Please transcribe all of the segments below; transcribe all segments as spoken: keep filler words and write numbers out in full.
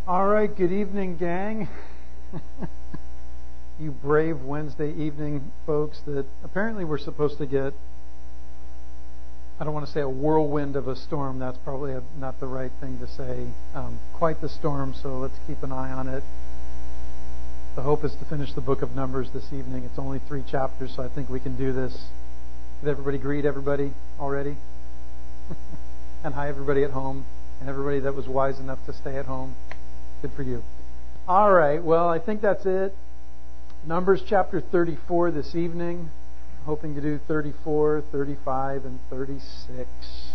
All right, good evening, gang. You brave Wednesday evening folks that apparently we're supposed to get, I don't want to say a whirlwind of a storm. That's probably a, not the right thing to say. Um, quite the storm, so let's keep an eye on it. The hope is to finish the book of Numbers this evening. It's only three chapters, so I think we can do this. Did everybody greet everybody already? And hi, everybody at home, and everybody that was wise enough to stay at home. Good for you. All right, well, I think that's it. Numbers chapter thirty-four this evening. Hoping to do thirty-four, thirty-five, and thirty-six.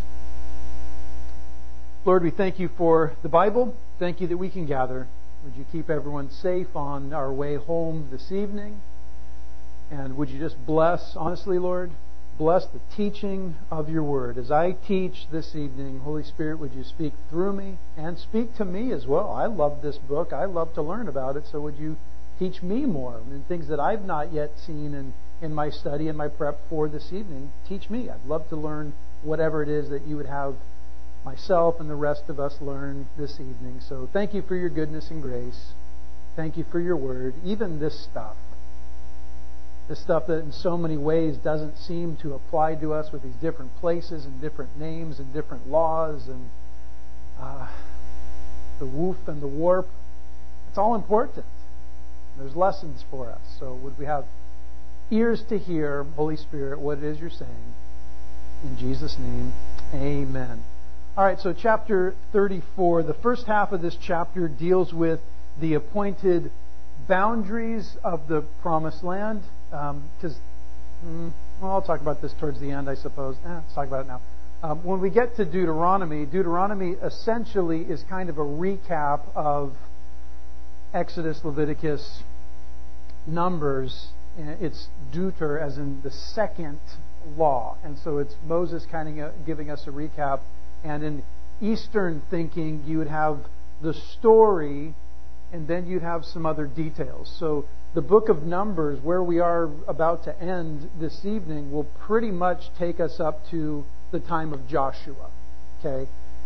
Lord, we thank you for the Bible. Thank you that we can gather. Would you keep everyone safe on our way home this evening? And would you just bless, honestly, Lord, bless the teaching of your word. As I teach this evening, Holy Spirit, would you speak through me and speak to me as well? I love this book. I love to learn about it. So would you teach me more and things that I've not yet seen in, in my study and my prep for this evening? Teach me. I'd love to learn whatever it is that you would have myself and the rest of us learn this evening. So thank you for your goodness and grace. Thank you for your word. Even this stuff. This stuff that in so many ways doesn't seem to apply to us with these different places and different names and different laws and uh, the woof and the warp. It's all important. There's lessons for us. So would we have ears to hear, Holy Spirit, what it is you're saying. In Jesus' name, amen. All right, so chapter thirty-four, the first half of this chapter deals with the appointed boundaries of the promised land. Because, um, mm, well, I'll talk about this towards the end, I suppose. Eh, let's talk about it now. Um, when we get to Deuteronomy, Deuteronomy essentially is kind of a recap of Exodus, Leviticus, Numbers. It's Deuter, as in the second law. And so it's Moses kind of giving us a recap. And in Eastern thinking, you would have the story, and then you'd have some other details. So the book of Numbers, where we are about to end this evening, will pretty much take us up to the time of Joshua. Okay?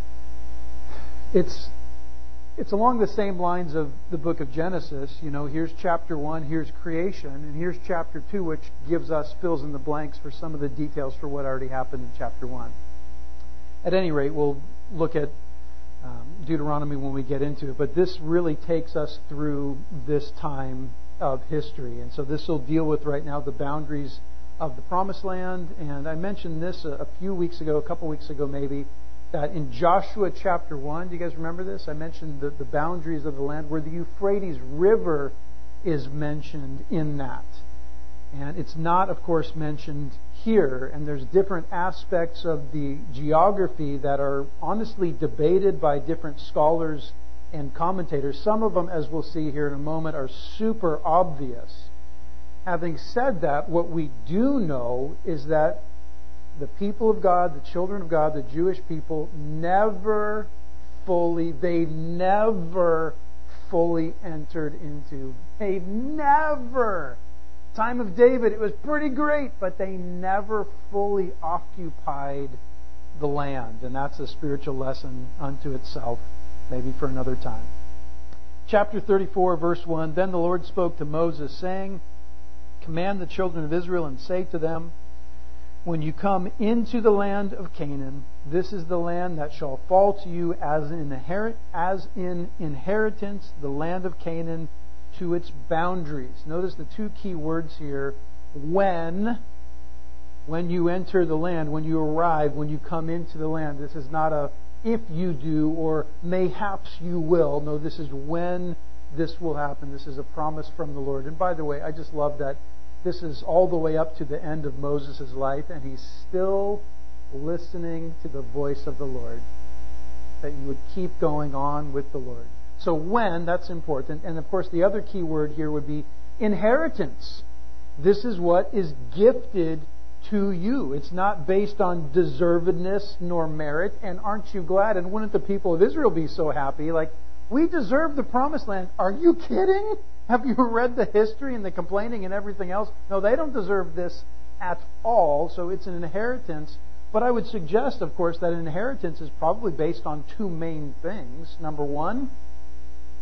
It's it's along the same lines of the book of Genesis. You know, here's chapter one, here's creation, and here's chapter two, which gives us fills in the blanks for some of the details for what already happened in chapter one. At any rate, we'll look at um, Deuteronomy when we get into it, but this really takes us through this time of history. And so this will deal with right now the boundaries of the Promised Land. And I mentioned this a, a few weeks ago, a couple weeks ago maybe, that in Joshua chapter one, do you guys remember this? I mentioned the, the boundaries of the land where the Euphrates River is mentioned in that. And it's not, of course, mentioned here. And there's different aspects of the geography that are honestly debated by different scholars and commentators. Some of them, as we'll see here in a moment, are super obvious. Having said that, what we do know is that the people of God, the children of God, the Jewish people, never fully, they never fully entered into, they never, time of David, it was pretty great, but they never fully occupied the land. And that's a spiritual lesson unto itself. Maybe for another time. Chapter thirty-four, verse one. Then the Lord spoke to Moses, saying, Command the children of Israel and say to them, When you come into the land of Canaan, this is the land that shall fall to you as in, inherit, as in inheritance, the land of Canaan to its boundaries. Notice the two key words here. When, when you enter the land, when you arrive, when you come into the land. This is not a if you do, or mayhaps you will. No, this is when this will happen. This is a promise from the Lord. And by the way, I just love that this is all the way up to the end of Moses' life, and he's still listening to the voice of the Lord. That you would keep going on with the Lord. So when, that's important. And of course, the other key word here would be inheritance. This is what is gifted to you. It's not based on deservedness nor merit. And aren't you glad? And wouldn't the people of Israel be so happy? Like, we deserve the promised land. Are you kidding? Have you read the history and the complaining and everything else? No, they don't deserve this at all. So it's an inheritance. But I would suggest, of course, that an inheritance is probably based on two main things. Number one,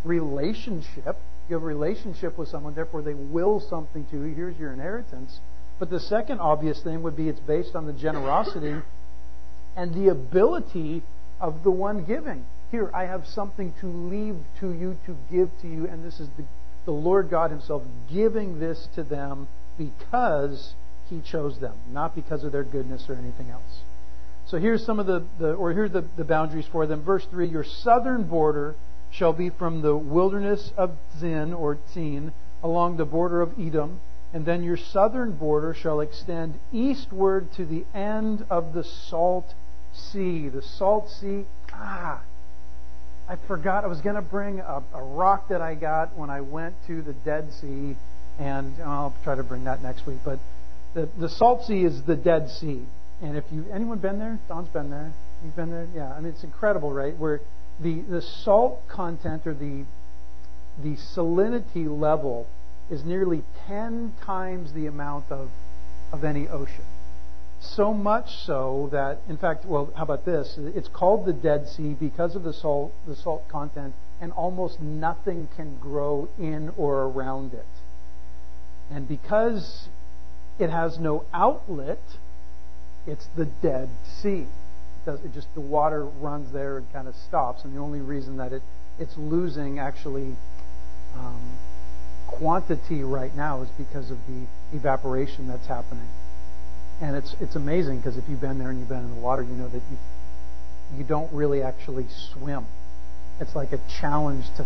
relationship. You have a relationship with someone, therefore they will something to you. Here's your inheritance. But the second obvious thing would be it's based on the generosity and the ability of the one giving. Here, I have something to leave to you, to give to you, and this is the, the Lord God Himself giving this to them because He chose them, not because of their goodness or anything else. So here's some of the, the or here are the, the boundaries for them. Verse three, your southern border shall be from the wilderness of Zin or Tzin along the border of Edom, and then your southern border shall extend eastward to the end of the Salt Sea. The Salt Sea, ah, I forgot. I was going to bring a, a rock that I got when I went to the Dead Sea, and I'll try to bring that next week. But the, the Salt Sea is the Dead Sea. And if you, anyone been there? Don's been there. You've been there? Yeah. I mean, it's incredible, right? Where the, the salt content or the, the salinity level is nearly ten times the amount of, of any ocean. So much so that, in fact, well, how about this? It's called the Dead Sea because of the salt, the salt content, and almost nothing can grow in or around it. And because it has no outlet, it's the Dead Sea. It does, it just the water runs there and kind of stops, and the only reason that it it's losing actually um, quantity right now is because of the evaporation that's happening. And it's it's amazing because if you've been there and you've been in the water, you know that you you don't really actually swim. It's like a challenge to.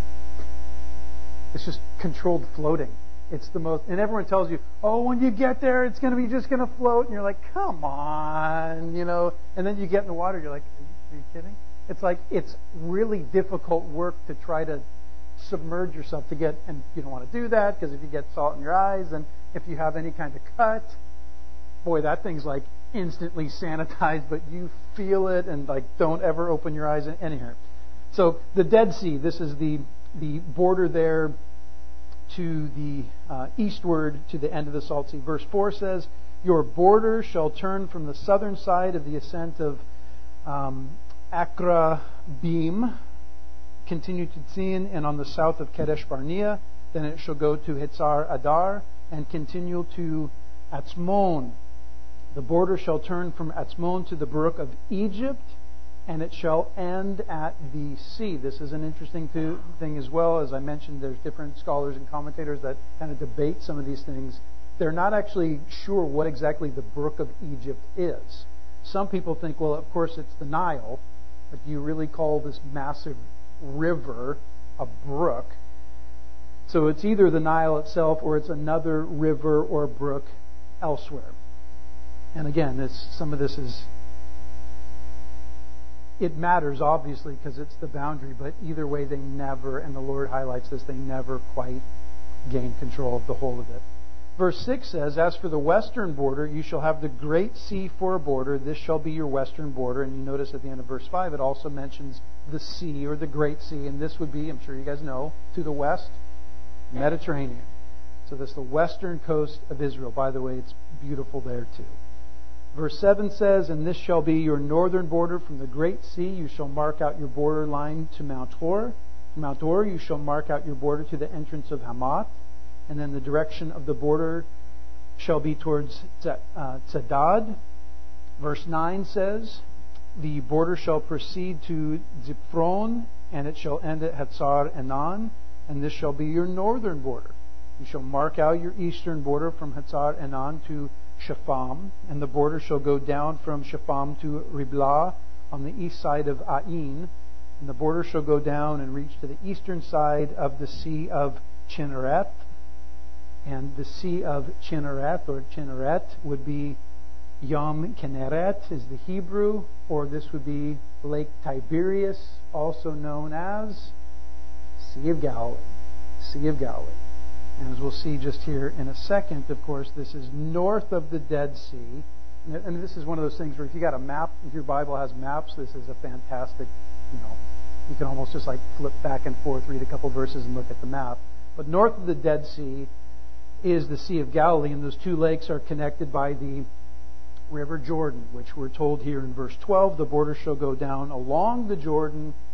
It's just controlled floating. It's the most, and everyone tells you, oh, when you get there, it's going to be just going to float, and you're like, come on, you know. And then you get in the water, you're like, are you, are you kidding? It's like it's really difficult work to try to submerge yourself to get, and you don't want to do that because if you get salt in your eyes, and if you have any kind of cut, boy, that thing's like instantly sanitized, but you feel it, and like don't ever open your eyes anyhow. So the Dead Sea, this is the the border there to the uh, eastward to the end of the Salt Sea. Verse four says, your border shall turn from the southern side of the ascent of um, Akrabim, continue to Tzin, and on the south of Kadesh Barnea. Then it shall go to Hitzar Adar and continue to Atzmon. The border shall turn from Atzmon to the brook of Egypt, and it shall end at the sea. This is an interesting to, thing as well. As I mentioned, there's different scholars and commentators that kind of debate some of these things. They're not actually sure what exactly the brook of Egypt is. Some people think, well, of course it's the Nile, but do you really call this massive river a brook? So it's either the Nile itself or it's another river or brook elsewhere. And again, this, some of this is, it matters obviously because it's the boundary, but either way they never, and the Lord highlights this, they never quite gain control of the whole of it. Verse six says, as for the western border, you shall have the great sea for a border. This shall be your western border. And you notice at the end of verse five, it also mentions the sea or the great sea. And this would be, I'm sure you guys know, to the west, Mediterranean. So this is the western coast of Israel. By the way, it's beautiful there too. Verse seven says, and this shall be your northern border from the great sea. You shall mark out your border line to Mount Hor. From Mount Hor you shall mark out your border to the entrance of Hamath. And then the direction of the border shall be towards Tzadad. Verse nine says, the border shall proceed to Ziphron, and it shall end at Hatzar Enan. And this shall be your northern border. You shall mark out your eastern border from Hatzar Enan to Shepham, and the border shall go down from Shepham to Riblah on the east side of Ain, and the border shall go down and reach to the eastern side of the Sea of Chinnereth, and the Sea of Chinnereth or Chinneret would be Yom Kinneret is the Hebrew, or this would be Lake Tiberias, also known as Sea of Galilee. Sea of Galilee. And as we'll see just here in a second, of course, this is north of the Dead Sea. And this is one of those things where if you got a map, if your Bible has maps, this is a fantastic, you know, you can almost just like flip back and forth, read a couple verses and look at the map. But north of the Dead Sea is the Sea of Galilee, and those two lakes are connected by the River Jordan, which we're told here in verse twelve, the border shall go down along the Jordan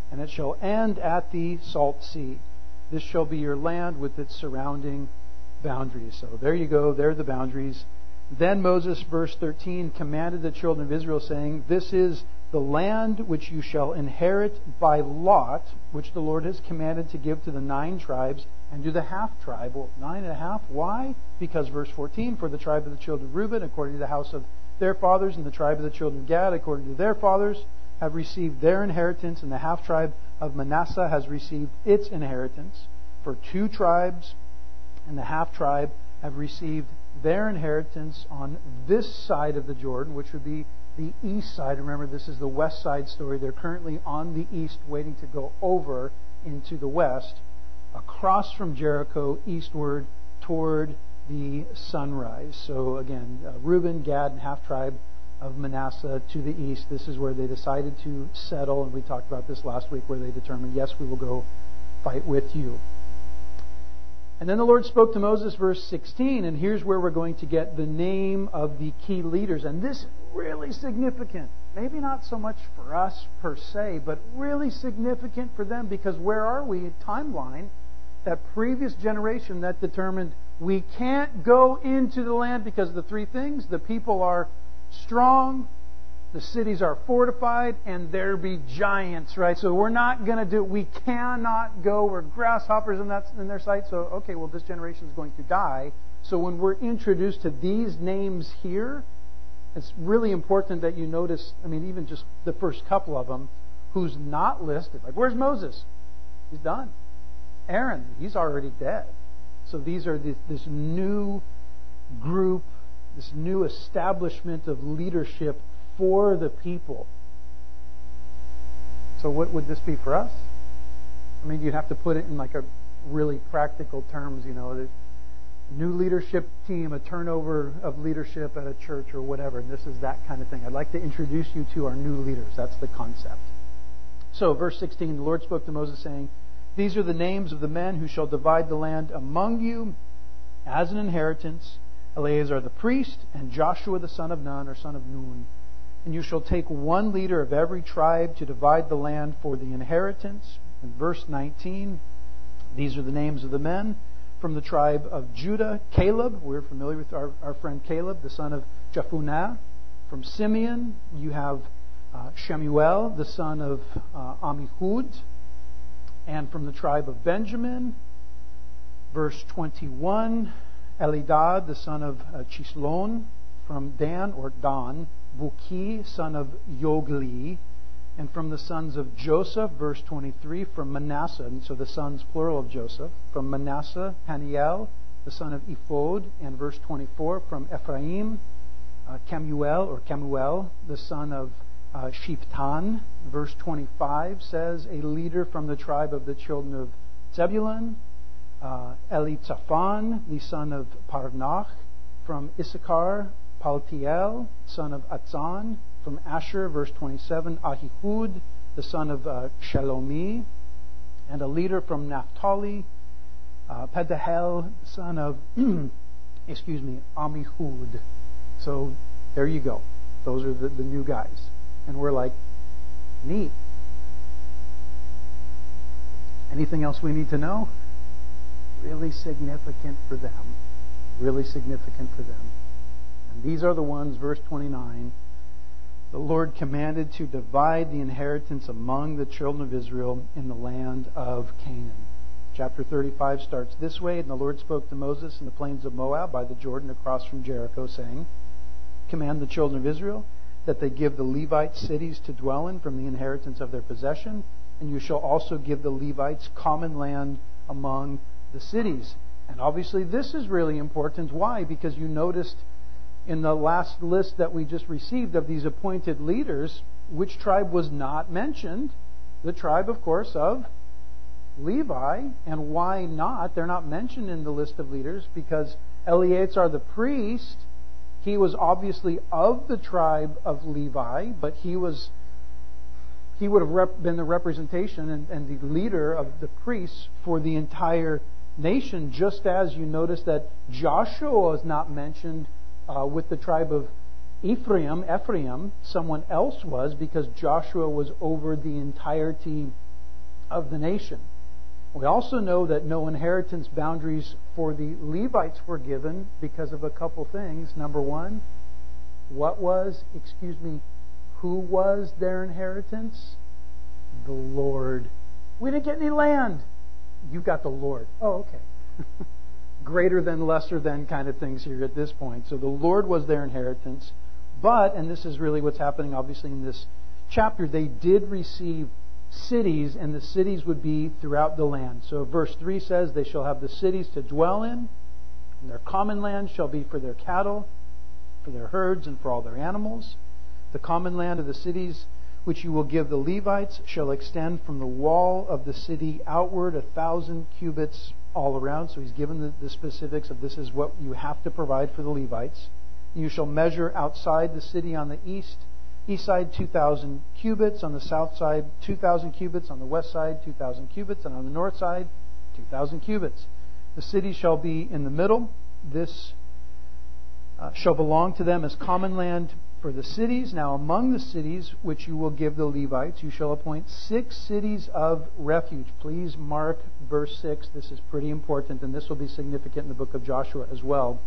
and it shall end at the salt sea. This shall be your land with its surrounding boundaries. So there you go, there are the boundaries. Then Moses, verse thirteen, commanded the children of Israel, saying, This is the land which you shall inherit by lot, which the Lord has commanded to give to the nine tribes and to the half tribe. Well, nine and a half. Why? Because verse fourteen, for the tribe of the children of Reuben, according to the house of their fathers, and the tribe of the children of Gad, according to their fathers, have received their inheritance, and the half tribe of Manasseh has received its inheritance. For two tribes and the half tribe have received their inheritance on this side of the Jordan, which would be the east side. Remember, this is the west side story. They're currently on the east, waiting to go over into the west, across from Jericho, eastward toward the sunrise. So again, uh, Reuben, Gad, and half tribe of Manasseh to the east. This is where they decided to settle, and we talked about this last week, where they determined, yes, we will go fight with you. And then the Lord spoke to Moses, verse sixteen, and here's where we're going to get the name of the key leaders. And this is really significant. Maybe not so much for us per se, but really significant for them, because where are we? Timeline. That previous generation that determined we can't go into the land because of the three things. The people are strong, the cities are fortified, and there be giants, right? So we're not going to do, we cannot go, we're grasshoppers in, that, in their sight. So, okay, well, this generation is going to die. So when we're introduced to these names here, it's really important that you notice, I mean, even just the first couple of them, who's not listed. Like, where's Moses? He's done. Aaron, he's already dead. So these are this, this new group, this new establishment of leadership for the people. So what would this be for us? I mean, you'd have to put it in like a really practical terms, you know, the new leadership team, a turnover of leadership at a church or whatever. And this is that kind of thing. I'd like to introduce you to our new leaders. That's the concept. So verse sixteen, the Lord spoke to Moses saying, These are the names of the men who shall divide the land among you as an inheritance. Eleazar the priest, and Joshua the son of Nun, or son of Nun. And you shall take one leader of every tribe to divide the land for the inheritance. In verse nineteen, these are the names of the men. From the tribe of Judah, Caleb. We're familiar with our, our friend Caleb, the son of Jephunneh. From Simeon, you have uh, Shemuel, the son of uh, Amihud. And from the tribe of Benjamin, verse twenty-one, Elidad, the son of uh, Chislon. From Dan, or Dan, Buki, son of Yogli. And from the sons of Joseph, verse twenty-three, from Manasseh, and so the sons plural of Joseph. From Manasseh, Haniel, the son of Ephod. And verse twenty-four, from Ephraim, uh, Kemuel, or Kemuel, the son of uh, Shiftan. Verse twenty-five says, a leader from the tribe of the children of Zebulun, uh, Elitzaphan, the son of Parnach. From Issachar, Paltiel, son of Atzan. From Asher, verse twenty-seven, Ahihud, the son of uh, Shalomi. And a leader from Naphtali, uh, Pedahel, son of, excuse me, Amihud. So there you go. Those are the, the new guys. And we're like, neat. Anything else we need to know? Really significant for them. Really significant for them. And these are the ones, verse twenty-nine, the Lord commanded to divide the inheritance among the children of Israel in the land of Canaan. Chapter thirty-five starts this way, and the Lord spoke to Moses in the plains of Moab by the Jordan across from Jericho, saying, Command the children of Israel that they give the Levites cities to dwell in from the inheritance of their possession, and you shall also give the Levites common land among the cities. And obviously this is really important. Why? Because you noticed in the last list that we just received of these appointed leaders, which tribe was not mentioned? The tribe, of course, of Levi. And why not? They're not mentioned in the list of leaders because Eleazar the priest, he was obviously of the tribe of Levi, but he was he would have rep- been the representation and, and the leader of the priests for the entire nation, just as you notice that Joshua is not mentioned uh, with the tribe of Ephraim, Ephraim, someone else was, because Joshua was over the entirety of the nation. We also know that no inheritance boundaries for the Levites were given because of a couple things. Number one, what was, excuse me, who was their inheritance? The Lord. We didn't get any land. You got the Lord. Oh, okay. Greater than, lesser than kind of things here at this point. So the Lord was their inheritance. But, and this is really what's happening obviously in this chapter, they did receive cities, and the cities would be throughout the land. So verse three says, they shall have the cities to dwell in, and their common land shall be for their cattle, for their herds, and for all their animals. The common land of the cities which you will give the Levites shall extend from the wall of the city outward a thousand cubits all around. So he's given the, the specifics of this is what you have to provide for the Levites. You shall measure outside the city on the east, east side two thousand cubits, on the south side two thousand cubits, on the west side two thousand cubits, and on the north side two thousand cubits. The city shall be in the middle. This uh, shall belong to them as common land for the cities. Now among the cities which you will give the Levites, you shall appoint six cities of refuge. Please mark verse six. This is pretty important, and this will be significant in the book of Joshua as well.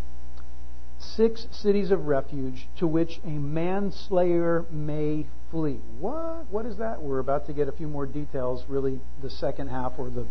Six cities of refuge to which a manslayer may flee. What? What is that? We're about to get a few more details, really the second half or the,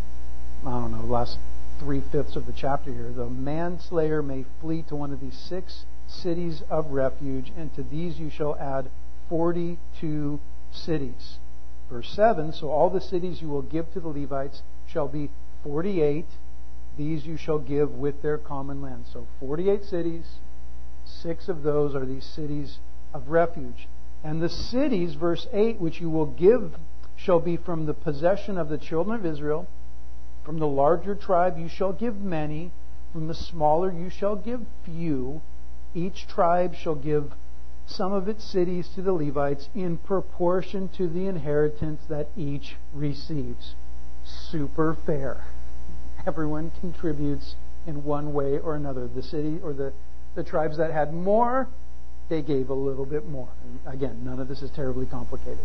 I don't know, last three-fifths of the chapter here. The manslayer may flee to one of these six cities of refuge, and to these you shall add forty-two cities. Verse seven, so all the cities you will give to the Levites shall be forty-eight. These you shall give with their common land. So forty-eight cities, six of those are these cities of refuge. And the cities, verse eight, which you will give shall be from the possession of the children of Israel. From the larger tribe you shall give many. From the smaller you shall give few. Each tribe shall give some of its cities to the Levites in proportion to the inheritance that each receives. Super fair. Everyone contributes in one way or another. The city or the, the tribes that had more, they gave a little bit more. And again, none of this is terribly complicated.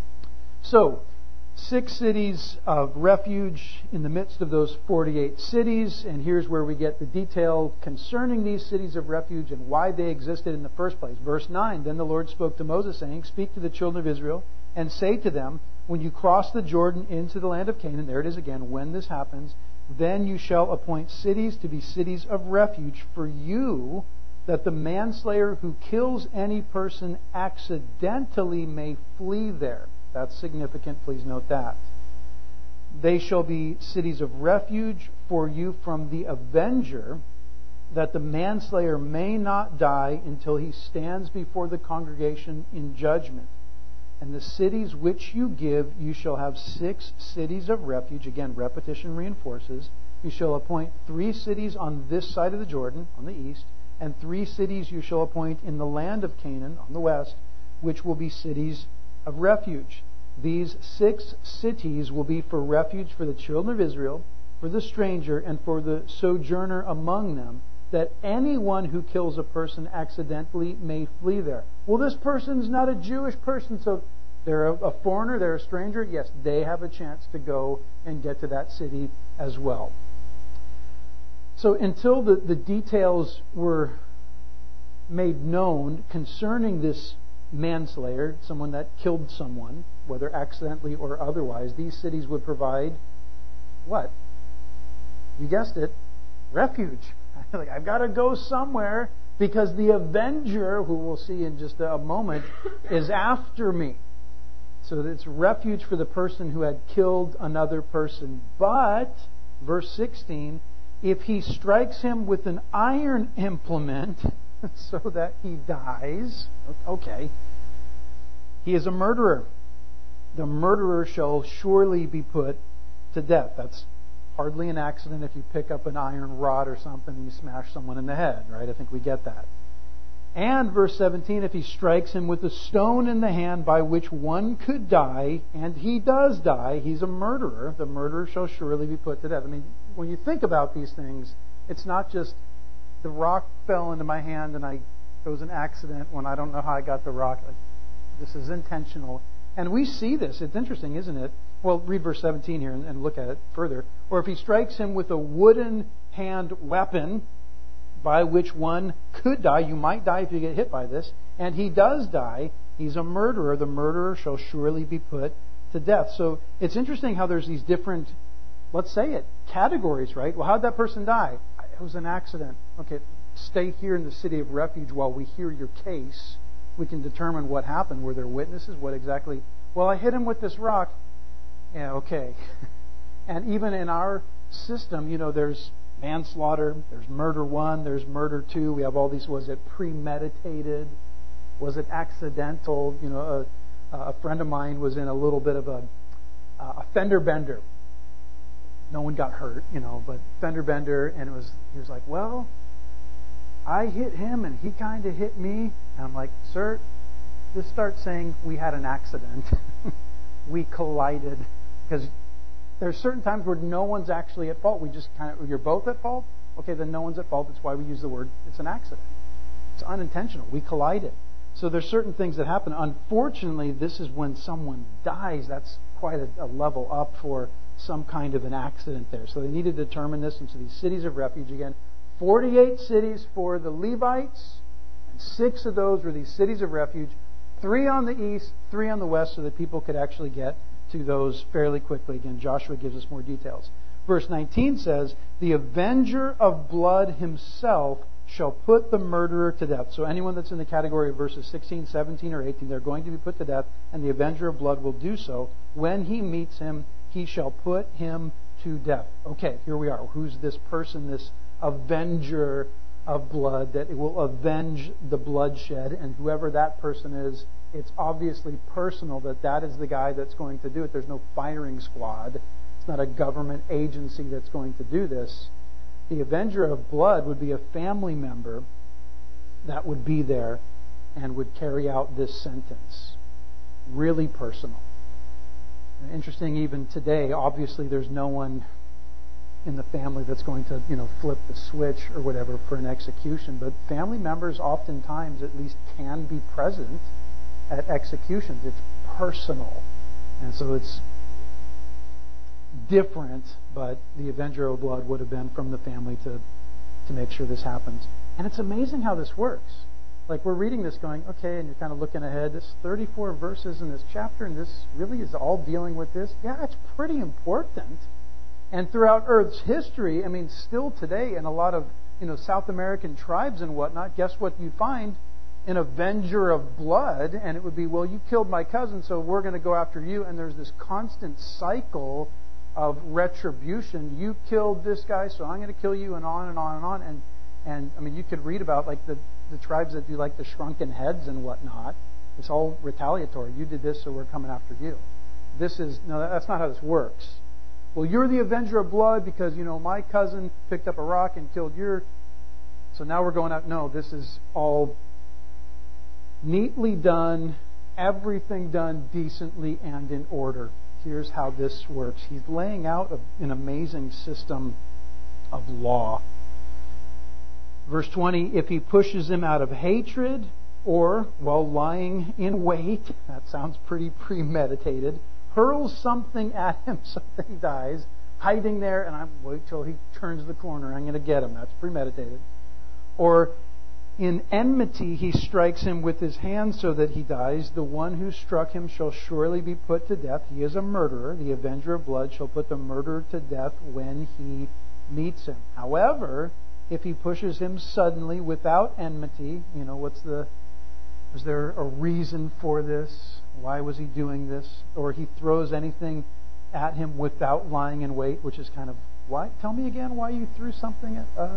So, six cities of refuge in the midst of those forty-eight cities. And here's where we get the detail concerning these cities of refuge and why they existed in the first place. Verse nine, then the Lord spoke to Moses, saying, speak to the children of Israel and say to them, when you cross the Jordan into the land of Canaan, there it is again, when this happens, then you shall appoint cities to be cities of refuge for you, that the manslayer who kills any person accidentally may flee there. That's significant. Please note that. They shall be cities of refuge for you from the avenger, that the manslayer may not die until he stands before the congregation in judgment. And the cities which you give, you shall have six cities of refuge. Again, repetition reinforces. You shall appoint three cities on this side of the Jordan, on the east, and three cities you shall appoint in the land of Canaan, on the west, which will be cities of refuge. These six cities will be for refuge for the children of Israel, for the stranger, and for the sojourner among them, that anyone who kills a person accidentally may flee there. Well, this person's not a Jewish person, so they're a, a foreigner, they're a stranger. Yes, they have a chance to go and get to that city as well. So until the, the details were made known concerning this manslayer, someone that killed someone, whether accidentally or otherwise, these cities would provide what? You guessed it, refuge. Like, I've got to go somewhere because the avenger, who we'll see in just a moment, is after me. So it's refuge for the person who had killed another person. But, verse sixteen, if he strikes him with an iron implement so that he dies, okay, he is a murderer. The murderer shall surely be put to death. That's hardly an accident if you pick up an iron rod or something and you smash someone in the head, right? I think we get that. And verse seventeen, if he strikes him with a stone in the hand by which one could die, and he does die, he's a murderer, the murderer shall surely be put to death. I mean, when you think about these things, it's not just the rock fell into my hand and I it was an accident when I don't know how I got the rock. This is intentional. And we see this. It's interesting, isn't it? Well, read verse seventeen here and, and look at it further. Or if he strikes him with a wooden hand weapon, by which one could die, you might die if you get hit by this, and he does die, he's a murderer. The murderer shall surely be put to death. So it's interesting how there's these different, let's say it, categories, right? Well, how'd that person die? It was an accident. Okay, stay here in the city of refuge while we hear your case. We can determine what happened. Were there witnesses? What exactly? Well, I hit him with this rock. Yeah, okay. And even in our system, you know, there's manslaughter, there's murder one, there's murder two. We have all these. Was it premeditated? Was it accidental? You know, a, a friend of mine was in a little bit of a, a fender bender. No one got hurt, you know, but fender bender, and it was he was like, well, I hit him and he kind of hit me. And I'm like, sir, just start saying we had an accident. We collided. Because there's certain times where no one's actually at fault. We just kind of, you're both at fault? Okay, then no one's at fault. That's why we use the word, it's an accident. It's unintentional. We collided. So there's certain things that happen. Unfortunately, this is when someone dies. That's quite a, a level up for some kind of an accident there. So they need to determine this. And so these cities of refuge, again, forty-eight cities for the Levites, and six of those were these cities of refuge. Three on the east, three on the west, so that people could actually get to those fairly quickly. Again, Joshua gives us more details. Verse nineteen says, the avenger of blood himself shall put the murderer to death. So anyone that's in the category of verses sixteen, seventeen, or eighteen, they're going to be put to death, and the avenger of blood will do so. When he meets him, he shall put him to death. Okay, here we are. Who's this person, this avenger of blood that will avenge the bloodshed? And whoever that person is, it's obviously personal that that is the guy that's going to do it. There's no firing squad. It's not a government agency that's going to do this. The avenger of blood would be a family member that would be there and would carry out this sentence. Really personal. Interesting, even today, obviously there's no one in the family that's going to, you know, flip the switch or whatever for an execution. But family members oftentimes at least can be present at executions. It's personal. And so it's different, but the avenger of blood would have been from the family to, to make sure this happens. And it's amazing how this works. Like, we're reading this going, okay, and you're kind of looking ahead. There's thirty-four verses in this chapter, and this really is all dealing with this. Yeah, it's pretty important. And throughout Earth's history, I mean, still today in a lot of, you know, South American tribes and whatnot, guess what you'd find? An avenger of blood, and it would be, well, you killed my cousin, so we're going to go after you. And there's this constant cycle of retribution. You killed this guy, so I'm going to kill you, and on and on and on. And, and I mean, you could read about, like, the, the tribes that do, like, the shrunken heads and whatnot. It's all retaliatory. You did this, so we're coming after you. This is, no, that's not how this works. Well, you're the avenger of blood because, you know, my cousin picked up a rock and killed your... So now we're going out. No, this is all neatly done, everything done decently and in order. Here's how this works. He's laying out an amazing system of law. Verse twenty, if he pushes him out of hatred or while lying in wait, that sounds pretty premeditated, hurls something at him so that he dies, hiding there, and I'm wait till he turns the corner, I'm going to get him. That's premeditated. Or in enmity he strikes him with his hand so that he dies. The one who struck him shall surely be put to death. He is a murderer. The avenger of blood shall put the murderer to death when he meets him. However, if he pushes him suddenly without enmity, you know, what's the... Was there a reason for this? Why was he doing this? Or he throws anything at him without lying in wait, which is kind of, why? Tell me again why you threw something at... Uh,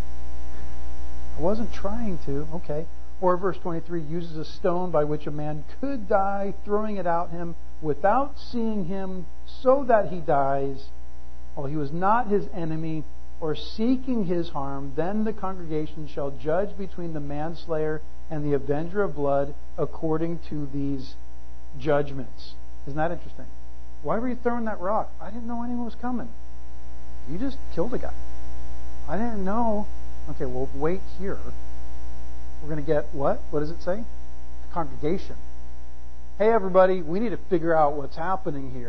I wasn't trying to. Okay. Or verse twenty-three, uses a stone by which a man could die, throwing it at him without seeing him, so that he dies. While he was not his enemy or seeking his harm, then the congregation shall judge between the manslayer and the avenger of blood according to these judgments. Isn't that interesting? Why were you throwing that rock? I didn't know anyone was coming. You just killed a guy. I didn't know. Okay, well, wait here. We're going to get what? What does it say? The congregation. Hey, everybody, we need to figure out what's happening here.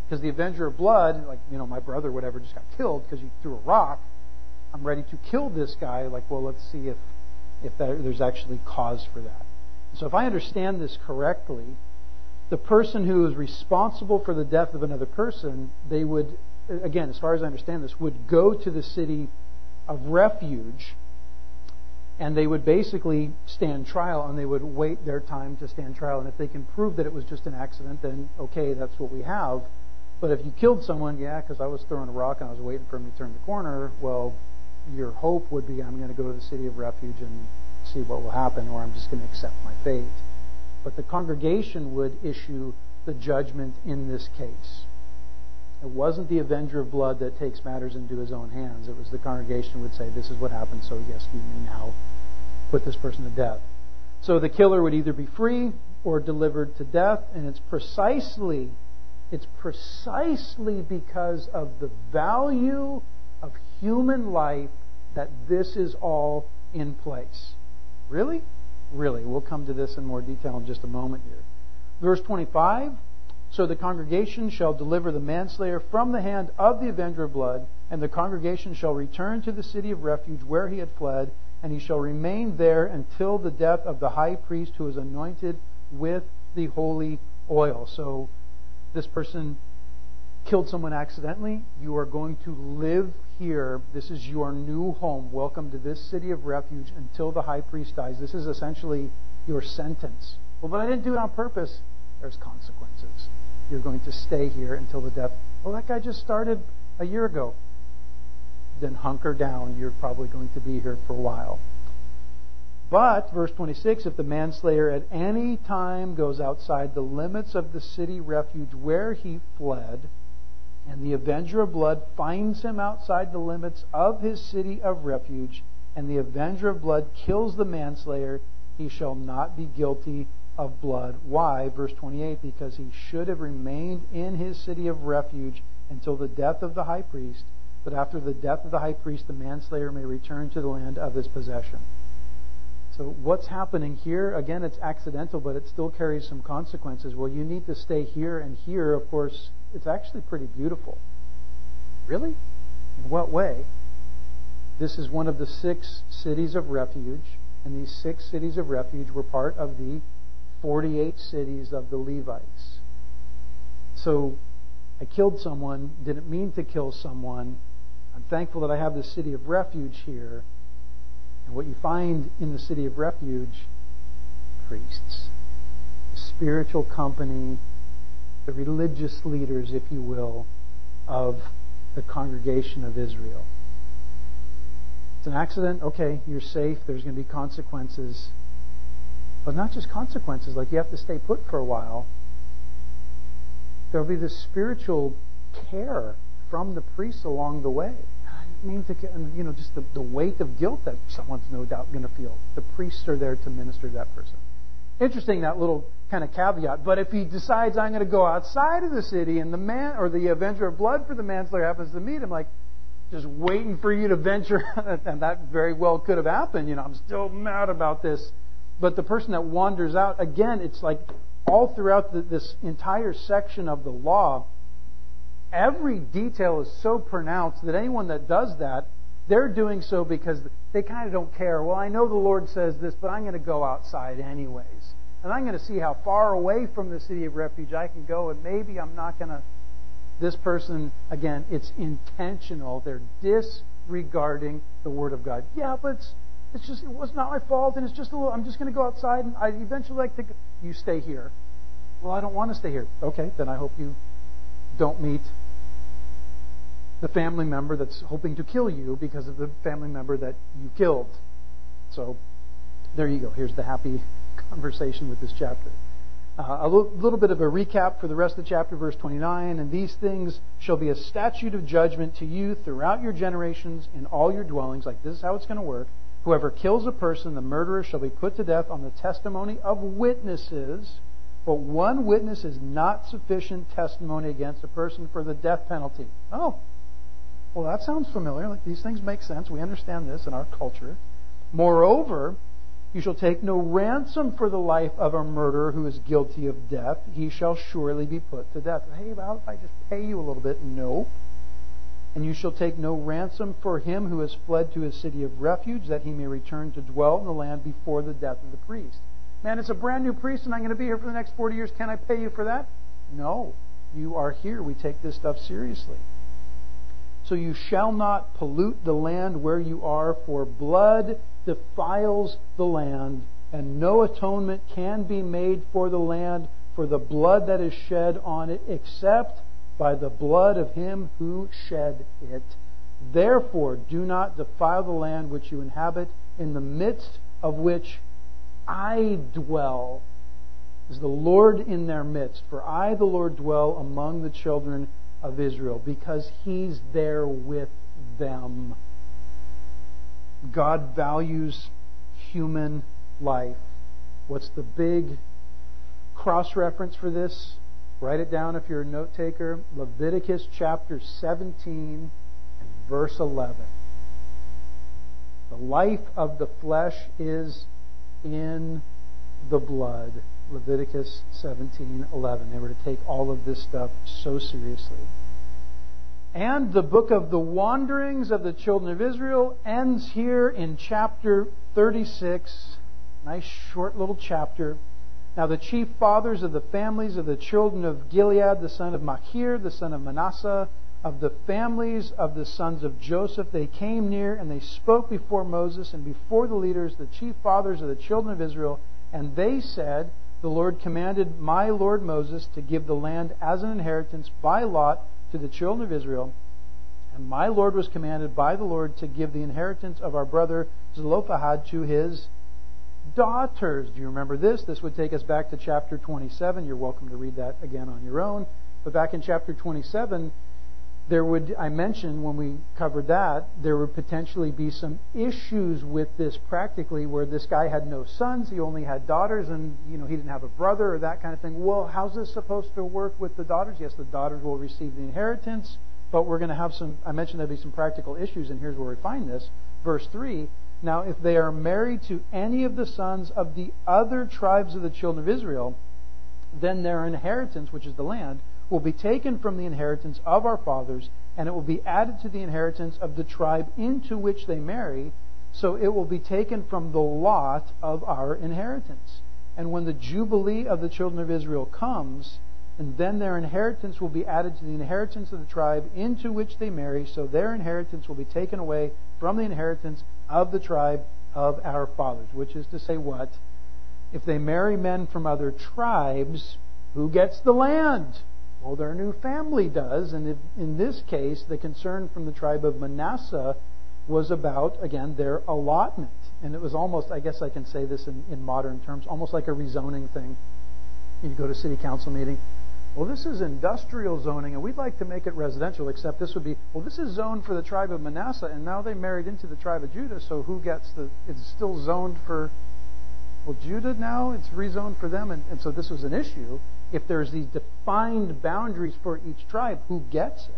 Because the avenger of blood, like, you know, my brother or whatever just got killed because you threw a rock. I'm ready to kill this guy. Like, well, let's see if, if there, there's actually cause for that. So if I understand this correctly, the person who is responsible for the death of another person, they would, again, as far as I understand this, would go to the city of refuge, and they would basically stand trial, and they would wait their time to stand trial. And if they can prove that it was just an accident, then okay, that's what we have. But if you killed someone, yeah, because I was throwing a rock and I was waiting for him to turn the corner, well, your hope would be, I'm going to go to the city of refuge and see what will happen, or I'm just going to accept my fate. But the congregation would issue the judgment in this case. It wasn't the avenger of blood that takes matters into his own hands. It was the congregation would say, this is what happened, so yes, you may now put this person to death. So the killer would either be free or delivered to death, and it's precisely, it's precisely because of the value of human life that this is all in place. Really? Really. We'll come to this in more detail in just a moment here. Verse twenty-five, so the congregation shall deliver the manslayer from the hand of the avenger of blood, and the congregation shall return to the city of refuge where he had fled, and he shall remain there until the death of the high priest who is anointed with the holy oil. So this person killed someone accidentally. You are going to live here. This is your new home. Welcome to this city of refuge until the high priest dies. This is essentially your sentence. Well, but I didn't do it on purpose. There's consequences. You're going to stay here until the death. Well, that guy just started a year ago. Then hunker down. You're probably going to be here for a while. But, verse twenty-six, if the manslayer at any time goes outside the limits of the city refuge where he fled, and the avenger of blood finds him outside the limits of his city of refuge, and the avenger of blood kills the manslayer, he shall not be guilty of blood. Why? Verse twenty-eight, because he should have remained in his city of refuge until the death of the high priest, but after the death of the high priest, the manslayer may return to the land of his possession. So what's happening here? Again, it's accidental, but it still carries some consequences. Well, you need to stay here, and here, of course, it's actually pretty beautiful. Really? In what way? This is one of the six cities of refuge, and these six cities of refuge were part of the forty-eight cities of the Levites. So, I killed someone, didn't mean to kill someone. I'm thankful that I have the city of refuge here. And what you find in the city of refuge, priests, the spiritual company, the religious leaders, if you will, of the congregation of Israel. It's an accident, okay, you're safe, there's going to be consequences. But not just consequences, like you have to stay put for a while. There'll be this spiritual care from the priests along the way. Mean to, you know, just the, the weight of guilt that someone's no doubt going to feel. The priests are there to minister to that person. Interesting, that little kind of caveat. But if he decides I'm going to go outside of the city and the man or the avenger of blood for the manslayer happens to meet him, like just waiting for you to venture, and that very well could have happened. You know, I'm still mad about this. But the person that wanders out, again, it's like all throughout the, this entire section of the law, every detail is so pronounced that anyone that does that, they're doing so because they kind of don't care. Well, I know the Lord says this, but I'm going to go outside anyways. And I'm going to see how far away from the city of refuge I can go, and maybe I'm not going to... This person, again, it's intentional. They're disregarding the Word of God. Yeah, but it's, it's just, it was not my fault, and it's just a little... I'm just going to go outside, and I eventually like to... Go. You stay here. Well, I don't want to stay here. Okay, then I hope you don't meet the family member that's hoping to kill you because of the family member that you killed. So, there you go. Here's the happy conversation with this chapter. Uh, a little, little bit of a recap for the rest of the chapter, verse twenty-nine. And these things shall be a statute of judgment to you throughout your generations in all your dwellings. Like, this is how it's going to work. Whoever kills a person, the murderer, shall be put to death on the testimony of witnesses. But one witness is not sufficient testimony against a person for the death penalty. Oh, well, that sounds familiar. Like, these things make sense. We understand this in our culture. Moreover, You shall take no ransom for the life of a murderer who is guilty of death. He shall surely be put to death. Hey, well, if I just pay you a little bit, no. And you shall take no ransom for him who has fled to his city of refuge, that he may return to dwell in the land before the death of the priest. Man, it's a brand new priest and I'm going to be here for the next forty years. Can I pay you for that? No. You are here. We take this stuff seriously. So you shall not pollute the land where you are, for blood defiles the land, and no atonement can be made for the land for the blood that is shed on it, except by the blood of him who shed it. Therefore, do not defile the land which you inhabit, in the midst of which I dwell. Is the Lord in their midst? For I, the Lord, dwell among the children of Israel, because He's there with them. God values human life. What's the big cross-reference for this? Write it down if you're a note taker. Leviticus chapter seventeen and verse eleven. The life of the flesh is in the blood. Leviticus seventeen eleven. They were to take all of this stuff so seriously. And the book of the wanderings of the children of Israel ends here in chapter thirty-six. Nice short little chapter. Now the chief fathers of the families of the children of Gilead, the son of Machir, the son of Manasseh, of the families of the sons of Joseph, they came near and they spoke before Moses and before the leaders, the chief fathers of the children of Israel, and they said, the Lord commanded my Lord Moses to give the land as an inheritance by lot to the children of Israel. And my Lord was commanded by the Lord to give the inheritance of our brother Zelophehad to his daughters. Do you remember this? This would take us back to chapter twenty-seven. You're welcome to read that again on your own. But back in chapter twenty-seven, there would, I mentioned when we covered that, there would potentially be some issues with this practically, where this guy had no sons, he only had daughters, and you know he didn't have a brother or that kind of thing. Well, how's this supposed to work with the daughters? Yes, the daughters will receive the inheritance, but we're going to have some, I mentioned there'll be some practical issues, and here's where we find this. Verse three, now if they are married to any of the sons of the other tribes of the children of Israel, then their inheritance, which is the land, will be taken from the inheritance of our fathers, and it will be added to the inheritance of the tribe into which they marry, so it will be taken from the lot of our inheritance. And when the Jubilee of the children of Israel comes, and then their inheritance will be added to the inheritance of the tribe into which they marry, so their inheritance will be taken away from the inheritance of the tribe of our fathers. Which is to say what? If they marry men from other tribes, who gets the land? Well, their new family does, and if, in this case, the concern from the tribe of Manasseh was about, again, their allotment. And it was almost, I guess I can say this in, in modern terms, almost like a rezoning thing. You go to city council meeting, well, this is industrial zoning, and we'd like to make it residential, except this would be, well, this is zoned for the tribe of Manasseh, and now they married into the tribe of Judah, so who gets the, it's still zoned for, well, Judah now, it's rezoned for them, and, and so this was an issue. If there's these defined boundaries for each tribe, who gets it?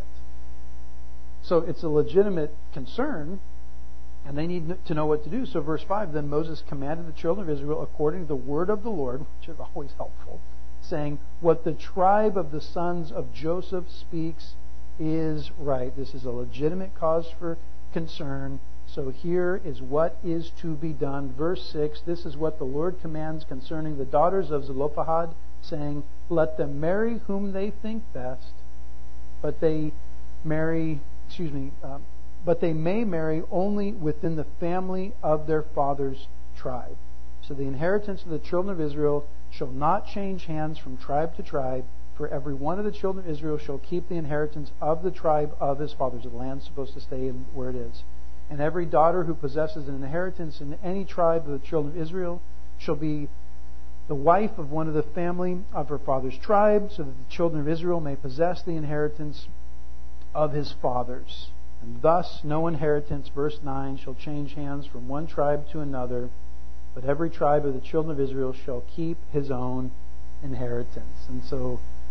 So it's a legitimate concern, and they need to know what to do. So verse five, then Moses commanded the children of Israel according to the word of the Lord, which is always helpful, saying, what the tribe of the sons of Joseph speaks is right. This is a legitimate cause for concern. So here is what is to be done. Verse six, this is what the Lord commands concerning the daughters of Zelophehad, saying, let them marry whom they think best, but they marry, excuse me, um, but they may marry only within the family of their father's tribe. So the inheritance of the children of Israel shall not change hands from tribe to tribe, for every one of the children of Israel shall keep the inheritance of the tribe of his fathers. The land's supposed to stay in where it is. And every daughter who possesses an inheritance in any tribe of the children of Israel shall be the wife of one of the family of her father's tribe, so that the children of Israel may possess the inheritance of his fathers. And thus no inheritance, verse nine, shall change hands from one tribe to another, but every tribe of the children of Israel shall keep his own inheritance. And so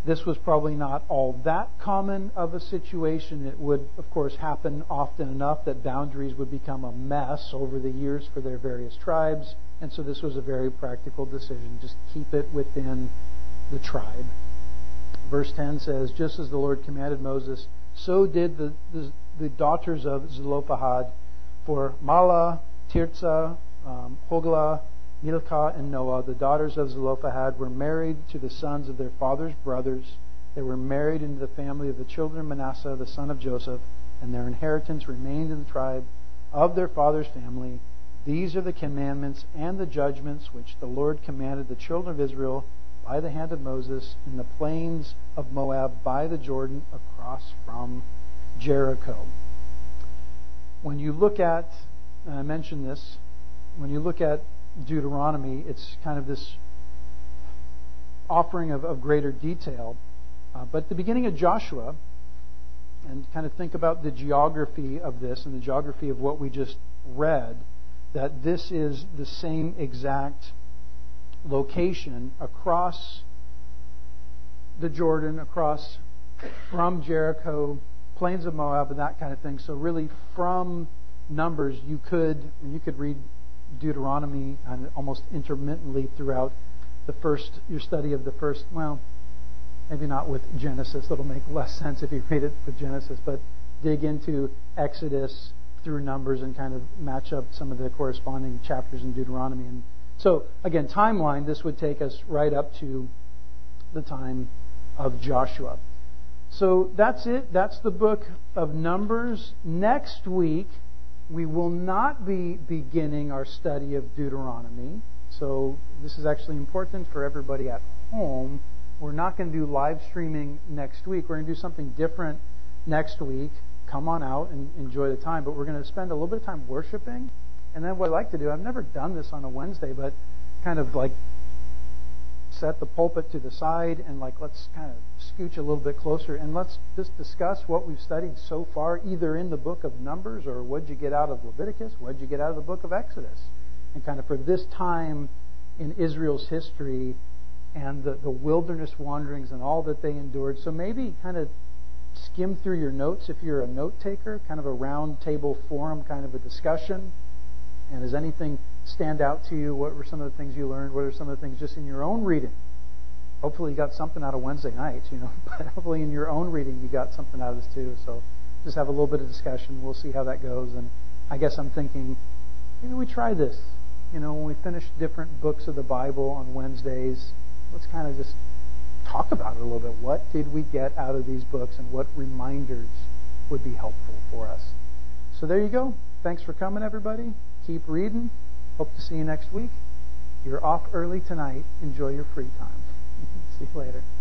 This was probably not all that common of a situation. It would, of course, happen often enough that boundaries would become a mess over the years for their various tribes. And so this was a very practical decision. Just keep it within the tribe. Verse ten says, just as the Lord commanded Moses, so did the, the, the daughters of Zelophehad, for Mahlah, Tirzah, um, Hoglah, Milcah, and Noah, the daughters of Zelophehad, were married to the sons of their father's brothers. They were married into the family of the children of Manasseh, the son of Joseph, and their inheritance remained in the tribe of their father's family. These are the commandments and the judgments which the Lord commanded the children of Israel by the hand of Moses in the plains of Moab by the Jordan across from Jericho. When you look at, and I mentioned this, when you look at Deuteronomy, it's kind of this offering of, of greater detail. Uh, but the beginning of Joshua, and kind of think about the geography of this and the geography of what we just read, that this is the same exact location across the Jordan, across from Jericho, plains of Moab, and that kind of thing. So really, from Numbers, you could you could read Deuteronomy and almost intermittently throughout the first your study of the first. Well, maybe not with Genesis. That'll make less sense if you read it with Genesis, but dig into Exodus through Numbers and kind of match up some of the corresponding chapters in Deuteronomy. And so, again, timeline, this would take us right up to the time of Joshua. So that's it. That's the book of Numbers. Next week, we will not be beginning our study of Deuteronomy. So this is actually important for everybody at home. We're not going to do live streaming next week. We're going to do something different next week. Come on out and enjoy the time. But we're going to spend a little bit of time worshiping. And then what I like to do, I've never done this on a Wednesday, but kind of like set the pulpit to the side and like let's kind of scooch a little bit closer and let's just discuss what we've studied so far, either in the book of Numbers or what'd you get out of Leviticus, what'd you get out of the book of Exodus. And kind of for this time in Israel's history and the, the wilderness wanderings and all that they endured. So maybe kind of skim through your notes if you're a note taker, kind of a round table forum kind of a discussion. And does anything stand out to you? What were some of the things you learned? What are some of the things just in your own reading? Hopefully you got something out of Wednesday night, you know. But hopefully in your own reading you got something out of this too. So just have a little bit of discussion. We'll see how that goes. And I guess I'm thinking maybe we try this. You know, when we finish different books of the Bible on Wednesdays, let's kind of just talk about it a little bit. What did we get out of these books and what reminders would be helpful for us? So there you go. Thanks for coming, everybody. Keep reading. Hope to see you next week. You're off early tonight. Enjoy your free time. See you later.